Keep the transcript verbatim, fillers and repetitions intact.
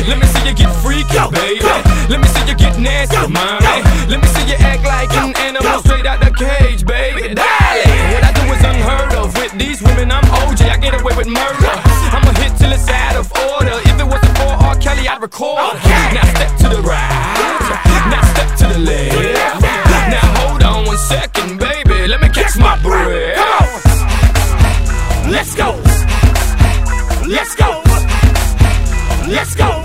Let me see you get freaky, baby. Let me see you get nasty, mommy. Let me see you act like an animal straight out the cage, baby. Darling, what I do is unheard of. With these women, I'm O J, I get away with murder. I'ma hit till it's out of order. If it wasn't for R. Kelly, I'd record. Now step to the right, now step to the left. Now hold on one second, baby, let me catch my breath. Let's go, let's go, let's go.